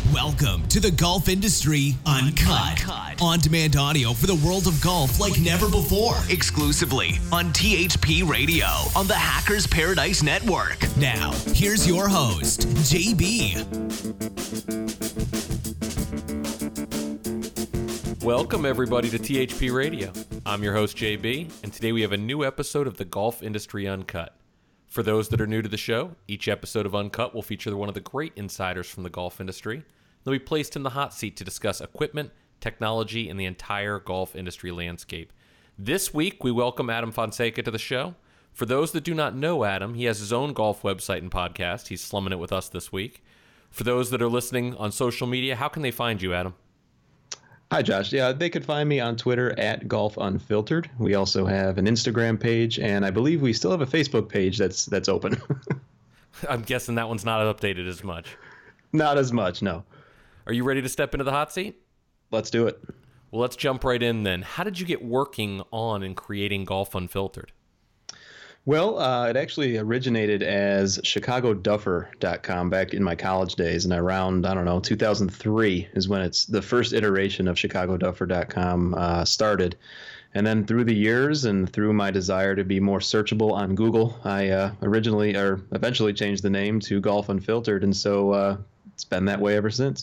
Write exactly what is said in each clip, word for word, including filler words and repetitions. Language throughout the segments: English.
Welcome to the Golf Industry Uncut. Uncut. On-demand audio for the world of golf like never before. Exclusively on T H P Radio on the Hackers Paradise Network. Now, here's your host, J B. Welcome, everybody, to T H P Radio. I'm your host, J B, and today we have a new episode of the Golf Industry Uncut. For those that are new to the show, each episode of Uncut will feature one of the great insiders from the golf industry. They'll be placed in the hot seat to discuss equipment, technology, and the entire golf industry landscape. This week, we welcome Adam Fonseca to the show. For those that do not know Adam, he has his own golf website and podcast. He's slumming it with us this week. For those that are listening on social media, how can they find you, Adam? Hi, Josh. Yeah, they could find me on Twitter at Golf Unfiltered. We also have an Instagram page, and I believe we still have a Facebook page that's that's open. I'm guessing that one's not updated as much. Not as much, no. Are you ready to step into the hot seat? Let's do it. Well, let's jump right in then. How did you get working on and creating Golf Unfiltered? Well, uh, it actually originated as Chicago Duffer dot com back in my college days, and around, I don't know, two thousand three is when it's the first iteration of Chicago Duffer dot com uh, started. And then through the years and through my desire to be more searchable on Google, I uh, originally or eventually changed the name to Golf Unfiltered, and so uh, it's been that way ever since.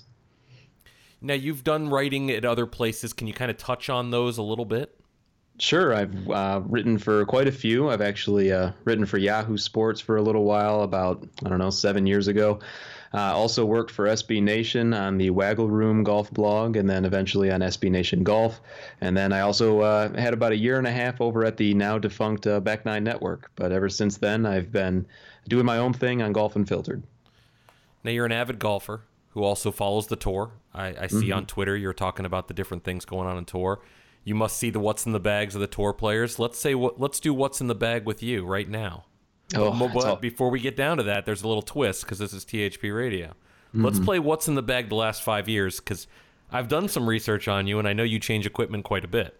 Now, you've done writing at other places. Can you kind of touch on those a little bit? Sure. I've uh, written for quite a few. I've actually uh, written for Yahoo Sports for a little while, about, I don't know, seven years ago. Uh, also worked for S B Nation on the Waggle Room golf blog, and then eventually on S B Nation Golf. And then I also uh, had about a year and a half over at the now defunct uh, Back Nine Network. But ever since then, I've been doing my own thing on Golf Unfiltered. Now, you're an avid golfer who also follows the tour. I, I see mm-hmm. on Twitter you're talking about the different things going on in tour. You must see the what's in the bags of the tour players. Let's say what. Let's do what's in the bag with you right now. Oh, but, but before we get down to that, there's a little twist because this is T H P Radio. Mm-hmm. Let's play what's in the bag the last five years because I've done some research on you and I know you change equipment quite a bit.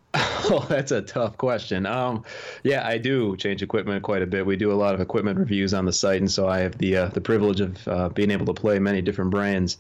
Oh, that's a tough question. Um, yeah, I do change equipment quite a bit. We do a lot of equipment reviews on the site, and so I have the uh, the privilege of uh, being able to play many different brands.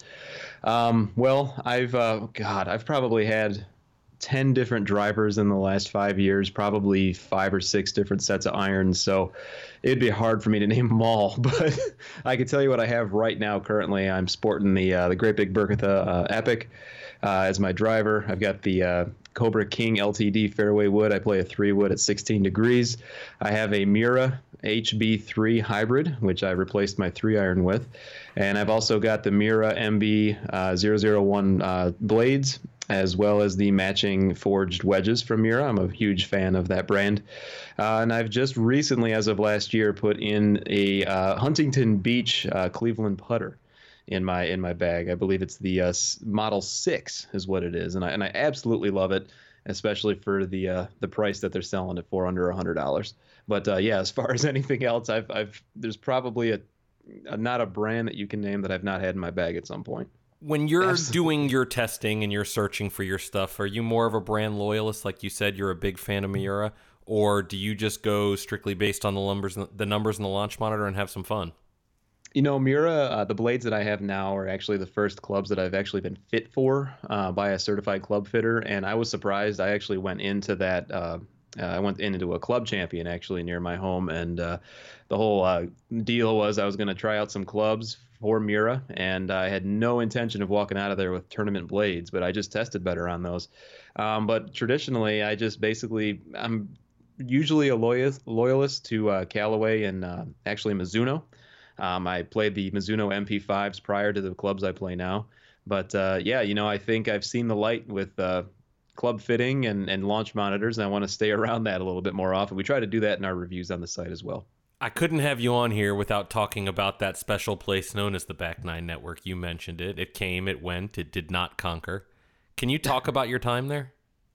Um, well, I've uh, God, I've probably had ten different drivers in the last five years, probably five or six different sets of irons. So it'd be hard for me to name them all, but I can tell you what I have right now. Currently, I'm sporting the uh, the Great Big Berkatha uh, Epic uh, as my driver. I've got the uh, Cobra King L T D fairway wood. I play a three wood at sixteen degrees. I have a Miura H B three hybrid, which I replaced my three iron with. And I've also got the Miura M B uh, zero zero one uh, blades, as well as the matching forged wedges from Miura. I'm a huge fan of that brand. Uh, and I've just recently, as of last year, put in a uh, Huntington Beach uh, Cleveland putter in my in my bag. I believe it's the uh, Model six is what it is, and I and I absolutely love it, especially for the uh, the price that they're selling it for, under one hundred dollars. But uh, yeah, as far as anything else, I've I've there's probably a, a not a brand that you can name that I've not had in my bag at some point. When you're Absolutely. doing your testing and you're searching for your stuff, are you more of a brand loyalist, like you said, you're a big fan of Miura, or do you just go strictly based on the numbers the numbers in the launch monitor and have some fun? You know, Miura, uh, the blades that I have now are actually the first clubs that I've actually been fit for uh, by a certified club fitter. And I was surprised. I actually went into that. Uh, uh, I went into a club champion actually near my home. And uh, the whole uh, deal was I was going to try out some clubs for Miura. And I had no intention of walking out of there with tournament blades, but I just tested better on those. Um, but traditionally, I just basically, I'm usually a loyalist, loyalist to uh, Callaway and uh, actually Mizuno. Um, I played the Mizuno M P fives prior to the clubs I play now. But, uh, yeah, you know, I think I've seen the light with uh, club fitting and, and launch monitors, and I want to stay around that a little bit more often. We try to do that in our reviews on the site as well. I couldn't have you on here without talking about that special place known as the Back Nine Network. You mentioned it. It came, it went, it did not conquer. Can you talk about your time there?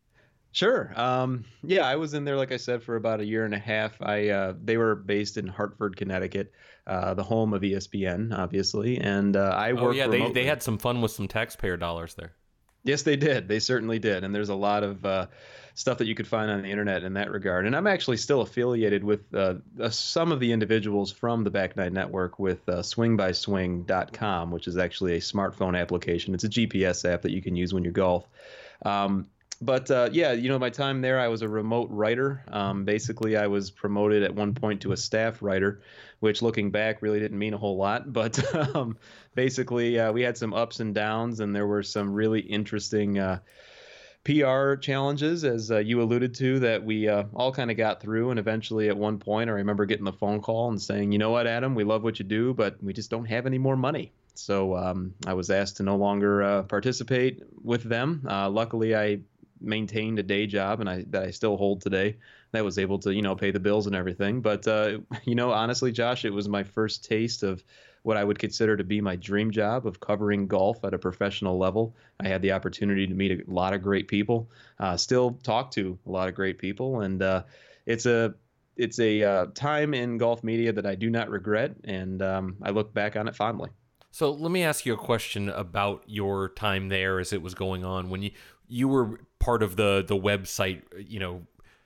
Sure. Um, yeah, I was in there, like I said, for about a year and a half. I uh, they were based in Hartford, Connecticut, uh, the home of E S P N, obviously. And uh, I worked Oh, yeah, remotely. they, they had some fun with some taxpayer dollars there. Yes, they did. They certainly did. And there's a lot of uh, stuff that you could find on the internet in that regard. And I'm actually still affiliated with uh, uh, some of the individuals from the Back Nine Network with uh, swing by swing dot com, which is actually a smartphone application. It's a G P S app that you can use when you golf. Um, But uh, yeah, you know, my time there, I was a remote writer. Um, basically, I was promoted at one point to a staff writer, which looking back really didn't mean a whole lot. But um, basically, uh, we had some ups and downs, and there were some really interesting uh, P R challenges, as uh, you alluded to, that we uh, all kind of got through. And eventually, at one point, I remember getting the phone call and saying, you know what, Adam, we love what you do, but we just don't have any more money. So um, I was asked to no longer uh, participate with them. Uh, luckily, I maintained a day job and I that I still hold today that was able to, you know, pay the bills and everything. But, uh, you know, honestly, Josh, it was my first taste of what I would consider to be my dream job of covering golf at a professional level. I had the opportunity to meet a lot of great people, uh, still talk to a lot of great people. And uh, it's a it's a uh, time in golf media that I do not regret. And um, I look back on it fondly. So let me ask you a question about your time there as it was going on. When you you were part of the the website, you know,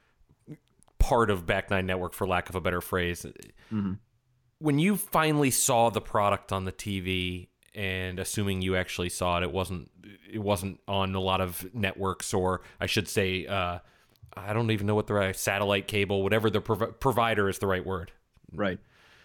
part of Back Nine Network, for lack of a better phrase. Mm-hmm. When you finally saw the product on the T V, and assuming you actually saw it, it wasn't it wasn't on a lot of networks, or I should say, uh, I don't even know what the right satellite cable, whatever the prov- provider is the right word. Right.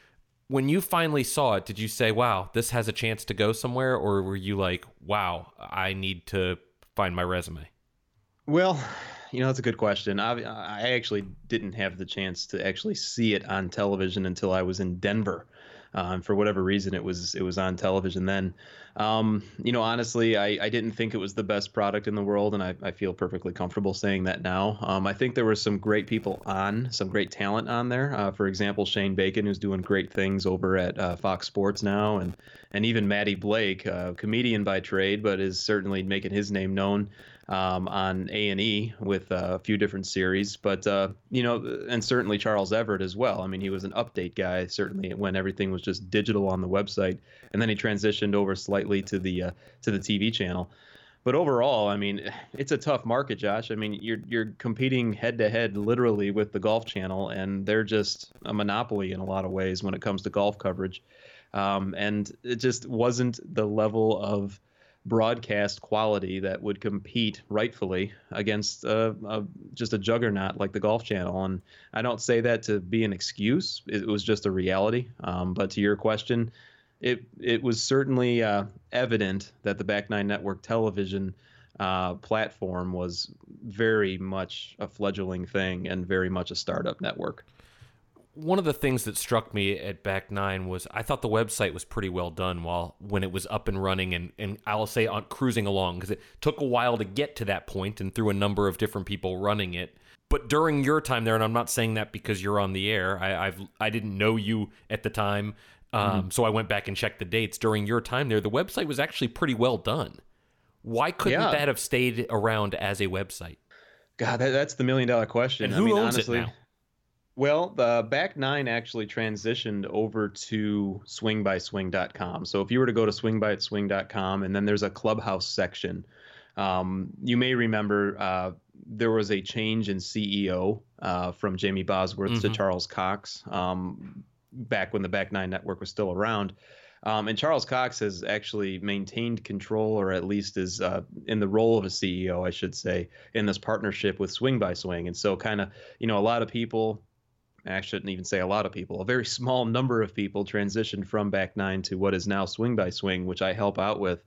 When you finally saw it, did you say, wow, this has a chance to go somewhere? Or were you like, wow, I need to find my resume? Well, you know, that's a good question. I, I actually didn't have the chance to actually see it on television until I was in Denver. Um, for whatever reason, it was it was on television then. Um, you know, honestly, I, I didn't think it was the best product in the world, and I, I feel perfectly comfortable saying that now. Um, I think there were some great people on, some great talent on there. Uh, for example, Shane Bacon, who's doing great things over at uh, Fox Sports now, and and even Matty Blake, uh, comedian by trade, but is certainly making his name known um, on A and E with uh, a few different series. But, uh, you know, and certainly Charles Everett as well. I mean, he was an update guy, certainly when everything was just digital on the website. And then he transitioned over slightly to the uh, to the T V channel. But overall, I mean, it's a tough market, Josh. I mean, you're you're competing head to head literally with the Golf Channel, and they're just a monopoly in a lot of ways when it comes to golf coverage. Um, and it just wasn't the level of broadcast quality that would compete rightfully against uh, a, just a juggernaut like the Golf Channel. And I don't say that to be an excuse. It was just a reality. Um, but to your question, it it was certainly uh, evident that the Back Nine Network television uh, platform was very much a fledgling thing and very much a startup network. One of the things that struck me at Back Nine was I thought the website was pretty well done while when it was up and running, and, and I'll say on cruising along, because it took a while to get to that point and through a number of different people running it. But during your time there, and I'm not saying that because you're on the air, I, I've I didn't know you at the time, um, mm-hmm. so I went back and checked the dates. During your time there, the website was actually pretty well done. Why couldn't yeah. that have stayed around as a website? God, that, that's the million dollar question. And who I mean, owns honestly, it now? Well, the Back Nine actually transitioned over to swing by swing dot com. So if you were to go to swing by swing dot com, and then there's a Clubhouse section, um, you may remember uh, there was a change in C E O uh, from Jamie Bosworth mm-hmm. to Charles Cox um, back when the Back Nine Network was still around. Um, and Charles Cox has actually maintained control, or at least is uh, in the role of a C E O, I should say, in this partnership with Swing by Swing. And so kind of, you know, a lot of people, I shouldn't even say a lot of people, a very small number of people transitioned from Back Nine to what is now Swing by Swing, which I help out with.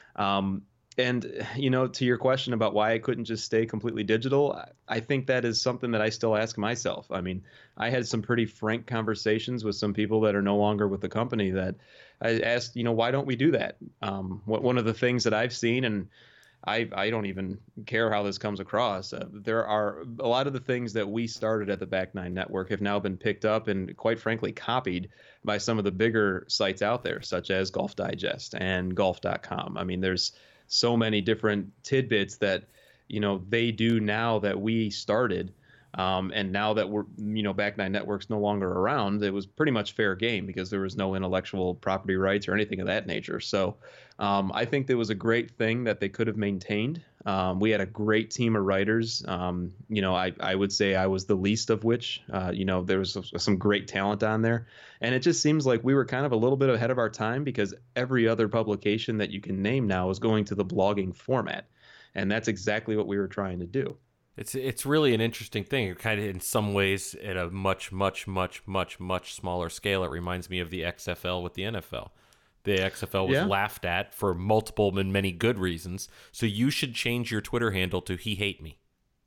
Um, and, you know, to your question about why I couldn't just stay completely digital, I think that is something that I still ask myself. I mean, I had some pretty frank conversations with some people that are no longer with the company that I asked, you know, why don't we do that? Um, what, one of the things that I've seen, and I, I don't even care how this comes across. Uh, there are a lot of the things that we started at the Back Nine Network have now been picked up and, quite frankly, copied by some of the bigger sites out there, such as Golf Digest and golf dot com. I mean, there's so many different tidbits that, you know, they do now that we started. Um, and now that we're, you know, Back Nine Network's no longer around, it was pretty much fair game because there was no intellectual property rights or anything of that nature. So um, I think that was a great thing that they could have maintained. Um, we had a great team of writers. Um, you know, I, I would say I was the least of which, uh, you know, there was some great talent on there. And it just seems like we were kind of a little bit ahead of our time because every other publication that you can name now is going to the blogging format. And that's exactly what we were trying to do. It's it's really an interesting thing. Kind of in some ways, at a much, much, much, much, much smaller scale, it reminds me of the X F L with the N F L. The X F L was Yeah. laughed at for multiple and many good reasons. So you should change your Twitter handle to He Hate Me.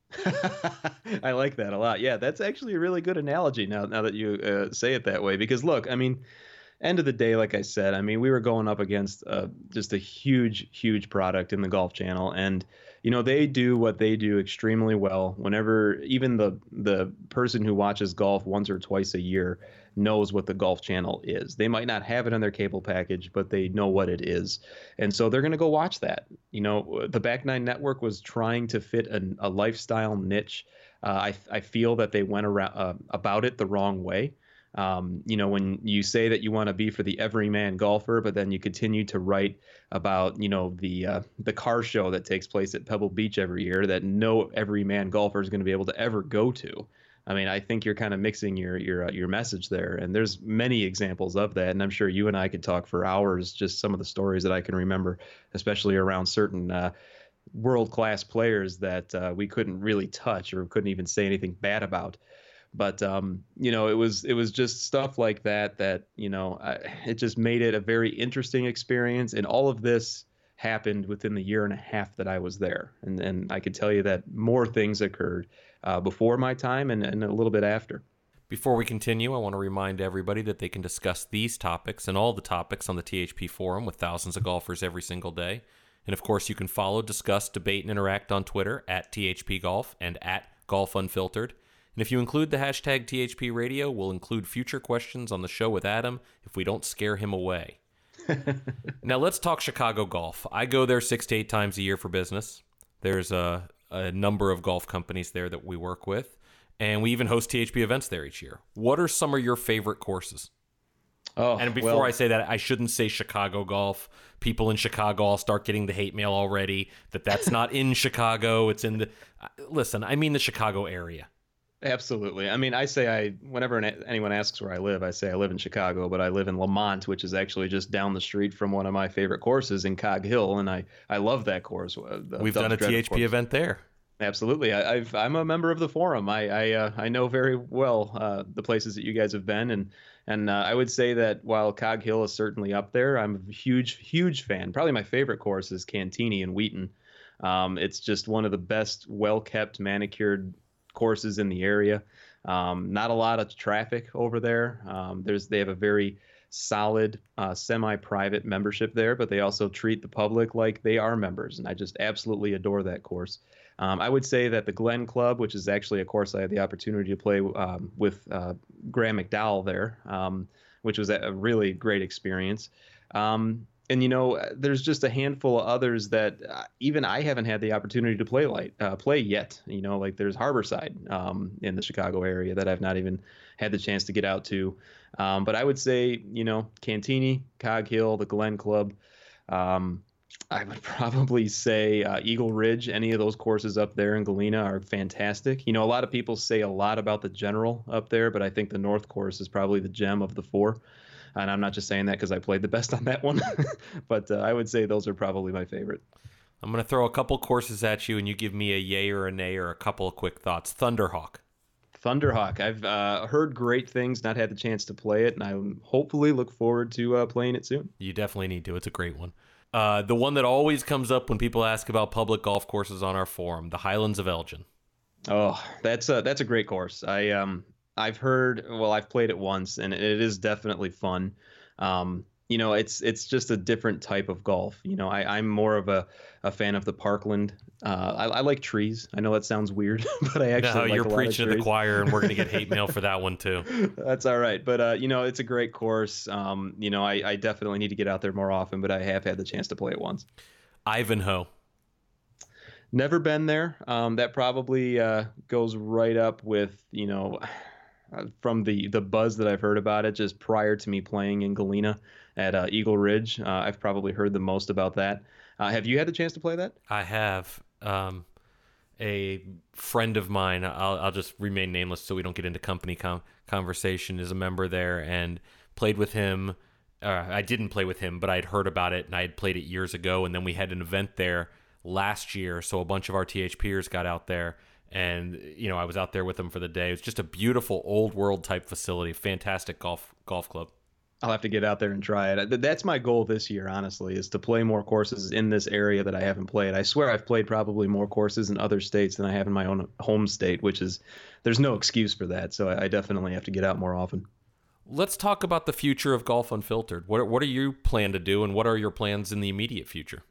I like that a lot. Yeah, that's actually a really good analogy now, now that you uh, say it that way. Because look, I mean, end of the day, like I said, I mean, we were going up against uh, just a huge, huge product in the Golf Channel, and you know they do what they do extremely well. Whenever even the the person who watches golf once or twice a year knows what the Golf Channel is. They might not have it on their cable package, but they know what it is, and so they're going to go watch that. You know, the Back Nine Network was trying to fit a, a lifestyle niche. Uh, I I feel that they went around uh, about it the wrong way. Um, you know, when you say that you want to be for the everyman golfer, but then you continue to write about, you know, the uh, the car show that takes place at Pebble Beach every year that no everyman golfer is going to be able to ever go to. I mean, I think you're kind of mixing your your uh, your message there, and there's many examples of that, and I'm sure you and I could talk for hours just some of the stories that I can remember, especially around certain uh, world-class players that uh, we couldn't really touch or couldn't even say anything bad about. But, um, you know, it was it was just stuff like that that, you know, I, it just made it a very interesting experience. And all of this happened within the year and a half that I was there. And, and I could tell you that more things occurred uh, before my time and, and a little bit after. Before we continue, I want to remind everybody that they can discuss these topics and all the topics on the T H P forum with thousands of golfers every single day. And, of course, you can follow, discuss, debate, and interact on Twitter at T H P Golf and at Golf Unfiltered. And if you include the hashtag T H P Radio, we'll include future questions on the show with Adam if we don't scare him away. Now let's talk Chicago golf. I go there six to eight times a year for business. There's a, a number of golf companies there that we work with, and we even host T H P events there each year. What are some of your favorite courses? Oh, and before well, I say that, I shouldn't say Chicago golf. People in Chicago, I'll start getting the hate mail already that that's not in Chicago. It's in the... Listen, I mean the Chicago area. Absolutely. I mean, I say I, whenever an, anyone asks where I live, I say I live in Chicago, but I live in Lamont, which is actually just down the street from one of my favorite courses in Cog Hill. And I, I love that course. We've done a T H P course. event there. Absolutely. I, I've, I'm a member of the forum. I, I, uh, I know very well uh, the places that you guys have been. And, and uh, I would say that while Cog Hill is certainly up there, I'm a huge, huge fan. Probably my favorite course is Cantini in Wheaton. Um, it's just one of the best, well-kept, manicured courses in the area. Um, not a lot of traffic over there. Um, there's they have a very solid uh, semi-private membership there, but they also treat the public like they are members, and I just absolutely adore that course. Um, I would say that the Glen Club, which is actually a course I had the opportunity to play um, with uh, Graham McDowell there, um, which was a really great experience. Um, And, you know, there's just a handful of others that uh, even I haven't had the opportunity to play like uh, play yet. You know, like there's Harborside um, in the Chicago area that I've not even had the chance to get out to. Um, but I would say, you know, Cantini, Cog Hill, the Glen Club. Um, I would probably say uh, Eagle Ridge. Any of those courses up there in Galena are fantastic. You know, a lot of people say a lot about the General up there, but I think the North course is probably the gem of the four. And I'm not just saying that because I played the best on that one, but uh, I would say those are probably my favorite. I'm going to throw a couple courses at you, and you give me a yay or a nay or a couple of quick thoughts. Thunderhawk. Thunderhawk. I've uh, heard great things, not had the chance to play it, and I hopefully look forward to uh, playing it soon. You definitely need to. It's a great one. Uh, the one that always comes up when people ask about public golf courses on our forum, the Highlands of Elgin. Oh, that's a, that's a great course. I um. I've heard, well, I've played it once, and it is definitely fun. Um, you know, it's it's just a different type of golf. You know, I, I'm more of a, a fan of the Parkland. Uh, I, I like trees. I know that sounds weird, but I actually no, like you're a lot preaching of to trees. the choir, and we're going to get hate mail for that one, too. That's all right. But, uh, you know, it's a great course. Um, you know, I, I definitely need to get out there more often, but I have had the chance to play it once. Ivanhoe. Never been there. Um, that probably uh, goes right up with, you know... from the the buzz that I've heard about it just prior to me playing in Galena at uh, Eagle Ridge. Uh, I've probably heard the most about that. Uh, have you had the chance to play that? I have. Um, a friend of mine, I'll, I'll just remain nameless so we don't get into company com- conversation, is a member there and played with him. Uh, I didn't play with him, but I'd heard about it and I had played it years ago. And then we had an event there last year. So a bunch of our THPers got out there and, you know, I was out there with them for the day. It was just a beautiful old world type facility, fantastic golf, golf club. I'll have to get out there and try it. That's my goal this year, honestly, is to play more courses in this area that I haven't played. I swear I've played probably more courses in other states than I have in my own home state, which is, there's no excuse for that. So I definitely have to get out more often. Let's talk about the future of Golf Unfiltered. What what do you plan to do, and what are your plans in the immediate future?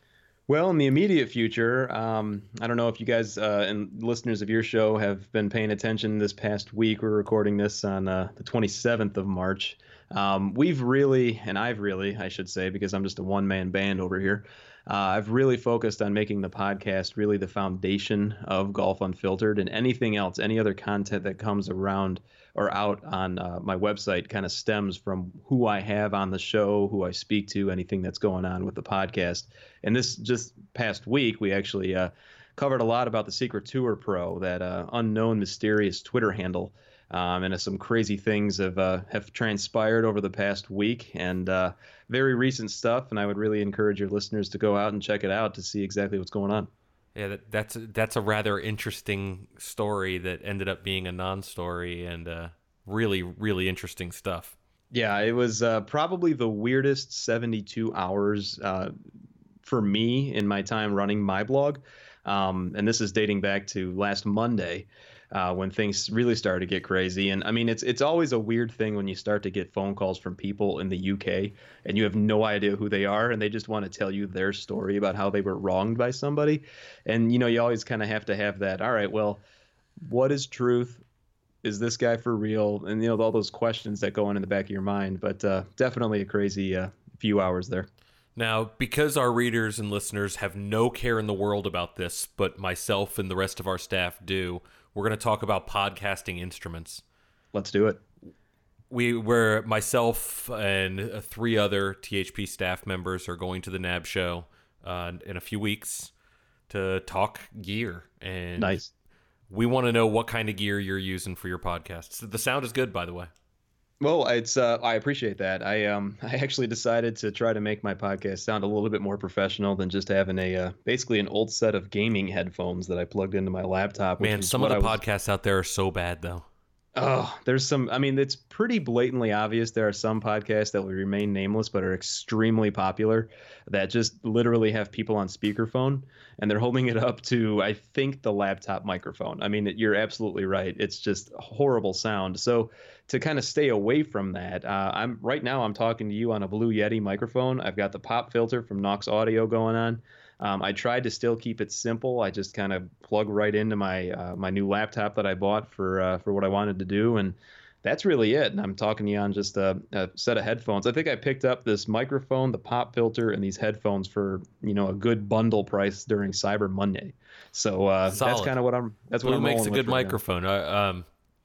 Well, in the immediate future, um, I don't know if you guys uh, and listeners of your show have been paying attention this past week. We're recording this on uh, the twenty-seventh of March. Um, we've really, and I've really, I should say, because I'm just a one-man band over here, uh, I've really focused on making the podcast really the foundation of Golf Unfiltered, and anything else, any other content that comes around or out on uh, my website kind of stems from who I have on the show, who I speak to, anything that's going on with the podcast. And this just past week, we actually uh, covered a lot about the Secret Tour Pro, that uh, unknown, mysterious Twitter handle. Um, and some crazy things have uh, have transpired over the past week, and uh, very recent stuff. And I would really encourage your listeners to go out and check it out to see exactly what's going on. Yeah, that, that's that's a rather interesting story that ended up being a non-story, and uh, really, really interesting stuff. Yeah, it was uh, probably the weirdest seventy-two hours uh, for me in my time running my blog. Um, and this is dating back to last Monday. Uh, when things really started to get crazy. And I mean, it's it's always a weird thing when you start to get phone calls from people in the U K and you have no idea who they are, and they just want to tell you their story about how they were wronged by somebody. And, you know, you always kind of have to have that, all right, well, what is truth? Is this guy for real? And, you know, all those questions that go on in the back of your mind. But uh, definitely a crazy uh, few hours there. Now, because our readers and listeners have no care in the world about this, but myself and the rest of our staff do, we're going to talk about podcasting instruments. Let's do it. We, were myself and uh, three other T H P staff members are going to the N A B show uh, in a few weeks to talk gear. And nice. We want to know what kind of gear you're using for your podcasts. The sound is good, by the way. Well, it's uh, I appreciate that. I um I actually decided to try to make my podcast sound a little bit more professional than just having a uh, basically an old set of gaming headphones that I plugged into my laptop. Man, some of the was... podcasts out there are so bad, though. Oh, there's some. I mean, it's pretty blatantly obvious. There are some podcasts that will remain nameless, but are extremely popular, that just literally have people on speakerphone and they're holding it up to, I think, the laptop microphone. I mean, you're absolutely right. It's just horrible sound. So to kind of stay away from that, uh, I'm right now I'm talking to you on a Blue Yeti microphone. I've got the pop filter from Knox Audio going on. Um, I tried to still keep it simple. I just kind of plug right into my uh, my new laptop that I bought for uh, for what I wanted to do, and that's really it. And I'm talking to you on just a, a set of headphones. I think I picked up this microphone, the pop filter, and these headphones for, you know, a good bundle price during Cyber Monday. So uh, that's kind of what I'm. That's what Blue I'm makes a good right microphone. Uh, um,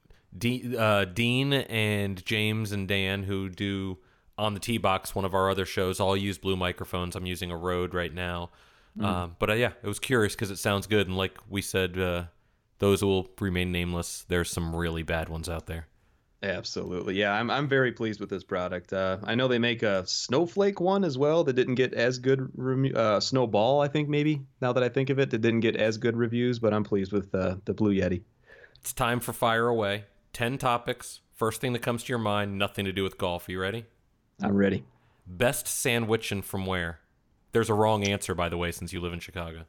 D, uh, Dean and James and Dan, who do On the Tee Box, one of our other shows, all use Blue microphones. I'm using a Rode right now. Mm. Um, but uh, yeah, it was curious because it sounds good. And like we said, uh, those will remain nameless. There's some really bad ones out there. Absolutely. Yeah, I'm I'm very pleased with this product. Uh, I know they make a Snowflake one as well that didn't get as good rem- uh, Snowball, I think maybe, now that I think of it, that didn't get as good reviews, but I'm pleased with uh, the Blue Yeti. It's time for Fire Away. Ten topics. First thing that comes to your mind, nothing to do with golf. You ready? I'm ready. Best sandwich and from where? There's a wrong answer, by the way, since you live in Chicago.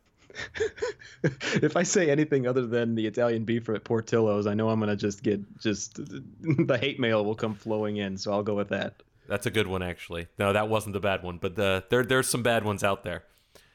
If I say anything other than the Italian beef at Portillo's, I know I'm going to just get just the hate mail will come flowing in. So I'll go with that. That's a good one, actually. No, that wasn't the bad one, but the, there there's some bad ones out there.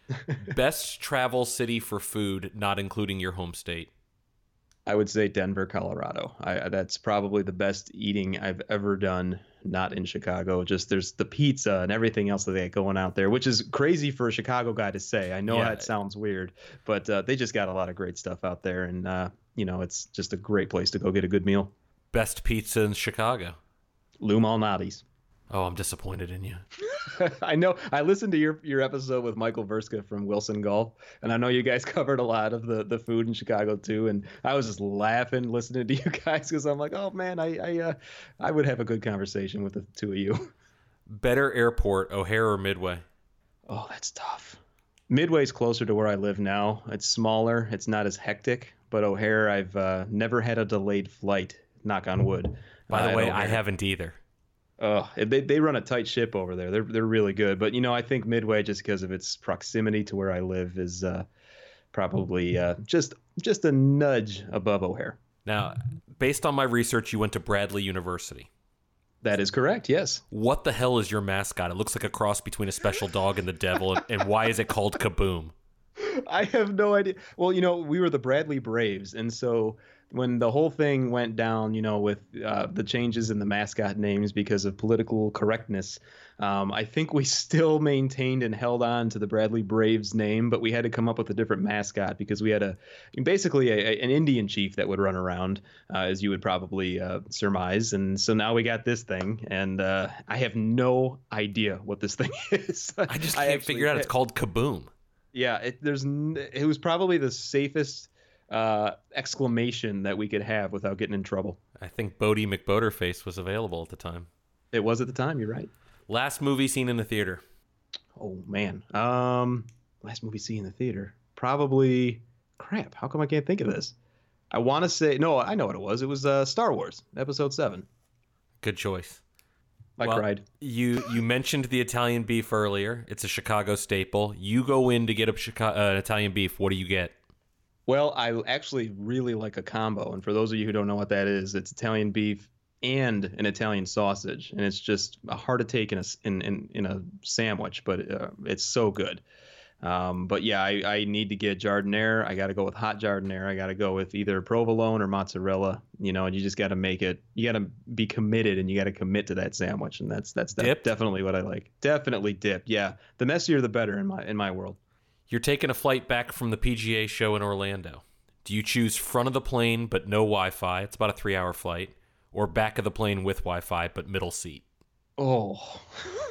Best travel city for food, not including your home state. I would say Denver, Colorado. I, that's probably the best eating I've ever done. Not in Chicago. Just there's the pizza and everything else that they got going out there, which is crazy for a Chicago guy to say. I know yeah. that sounds weird, but uh, they just got a lot of great stuff out there, and uh, you know, it's just a great place to go get a good meal. Best pizza in Chicago. Lou Malnati's. Oh, I'm disappointed in you. I know. I listened to your your episode with Michael Verska from Wilson Golf, and I know you guys covered a lot of the, the food in Chicago too. And I was just laughing listening to you guys because I'm like, oh man, I I uh, I would have a good conversation with the two of you. Better airport, O'Hare or Midway? Oh, that's tough. Midway's closer to where I live now. It's smaller. It's not as hectic. But O'Hare, I've uh, never had a delayed flight. Knock on wood. By the uh, way, I haven't either. Oh, they they run a tight ship over there. They're they're really good. But you know, I think Midway, just because of its proximity to where I live, is uh, probably uh, just just a nudge above O'Hare. Now, based on my research, you went to Bradley University. That is correct. Yes. What the hell is your mascot? It looks like a cross between a special dog and the devil. And, and why is it called Kaboom? I have no idea. Well, you know, we were the Bradley Braves, and so when the whole thing went down, you know, with uh, the changes in the mascot names because of political correctness, um, I think we still maintained and held on to the Bradley Braves name, but we had to come up with a different mascot because we had a basically a, a, an Indian chief that would run around, uh, as you would probably uh, surmise. And so now we got this thing, and uh, I have no idea what this thing is. I just can't I actually, figure it out. It's called Kaboom. Yeah, it, there's it was probably the safest uh, exclamation that we could have without getting in trouble. I think Bodie McBoderface was available at the time. It was at the time. You're right. Last movie seen in the theater. Oh man, um, last movie seen in the theater. Probably. Crap. How come I can't think of this? I want to say no. I know what it was. It was uh, Star Wars Episode Seven. Good choice. I well, cried. You you mentioned the Italian beef earlier. It's a Chicago staple. You go in to get a Chicago, uh, Italian beef. What do you get? Well, I actually really like a combo. And for those of you who don't know what that is, it's Italian beef and an Italian sausage. And it's just hard to take in a, in, in, in a sandwich, but uh, it's so good. Um, but yeah, I, I need to get giardiniera. I got to go with hot giardiniera. I got to go with either provolone or mozzarella, you know, and you just got to make it, you got to be committed and you got to commit to that sandwich. And that's, that's de- definitely what I like. Definitely dipped. Yeah. The messier, the better in my, in my world. You're taking a flight back from the P G A show in Orlando. Do you choose front of the plane, but no Wi-Fi? It's about a three hour flight, or back of the plane with Wi-Fi, but middle seat? Oh,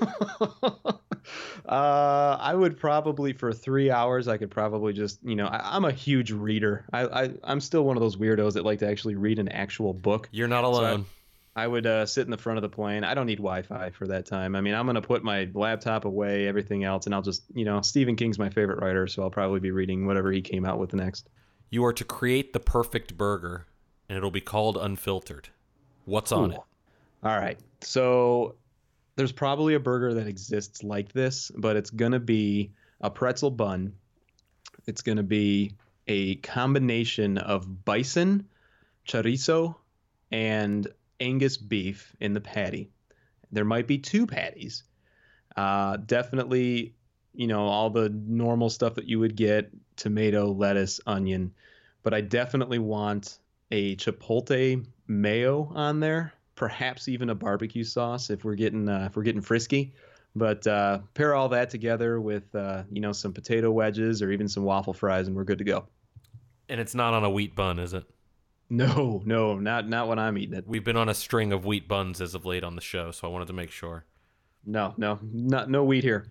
uh, I would probably for three hours. I could probably just, you know, I, I'm a huge reader. I, I, I'm still one of those weirdos that like to actually read an actual book. You're not alone. So I, I would uh, sit in the front of the plane. I don't need Wi-Fi for that time. I mean, I'm going to put my laptop away, everything else, and I'll just, you know, Stephen King's my favorite writer, so I'll probably be reading whatever he came out with next. You are to create the perfect burger, and it'll be called Unfiltered. What's on Ooh. it? All right. So there's probably a burger that exists like this, but it's going to be a pretzel bun. It's going to be a combination of bison, chorizo, and Angus beef in the patty. There might be two patties. Uh, definitely, you know, all the normal stuff that you would get, tomato, lettuce, onion. But I definitely want a chipotle mayo on there. Perhaps even a barbecue sauce if we're getting uh, if we're getting frisky, but uh, pair all that together with uh, you know some potato wedges or even some waffle fries, and we're good to go. And it's not on a wheat bun, is it? No, no, not not when I'm eating it. We've been on a string of wheat buns as of late on the show, so I wanted to make sure. No, no, not no wheat here.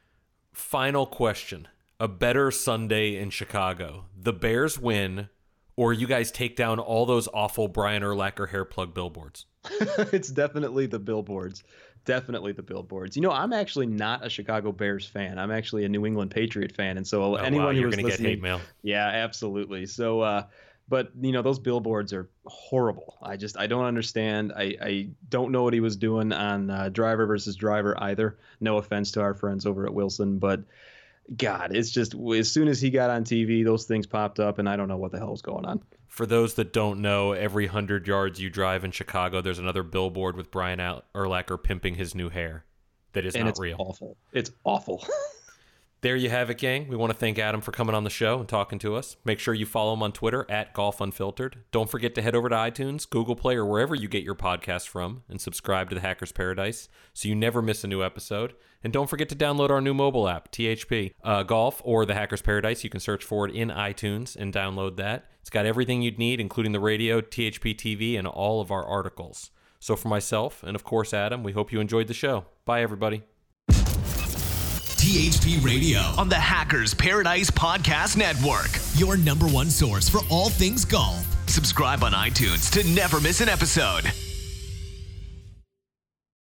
Final question: a better Sunday in Chicago? The Bears win, or you guys take down all those awful Brian Urlacher hair plug billboards? It's definitely the billboards. Definitely the billboards. You know, I'm actually not a Chicago Bears fan. I'm actually a New England Patriot fan. And so oh, anyone wow, who you're was gonna listening, get hate mail. Yeah, absolutely. So, uh, but you know, those billboards are horrible. I just, I don't understand. I, I don't know what he was doing on uh, Driver versus Driver either. No offense to our friends over at Wilson, but God, it's just as soon as he got on T V, those things popped up, and I don't know what the hell is going on. For those that don't know, every hundred yards you drive in Chicago, there's another billboard with Brian Urlacher pimping his new hair. That is and not it's real. Awful. It's awful. There you have it, gang. We want to thank Adam for coming on the show and talking to us. Make sure you follow him on Twitter at Golf Unfiltered. Don't forget to head over to iTunes, Google Play, or wherever you get your podcasts from and subscribe to the Hackers Paradise so you never miss a new episode. And don't forget to download our new mobile app, T H P uh, Golf or the Hackers Paradise. You can search for it in iTunes and download that. It's got everything you'd need, including the radio, T H P T V, and all of our articles. So for myself and, of course, Adam, we hope you enjoyed the show. Bye, everybody. T H P Radio on the Hackers Paradise Podcast Network. Your number one source for all things golf. Subscribe on iTunes to never miss an episode.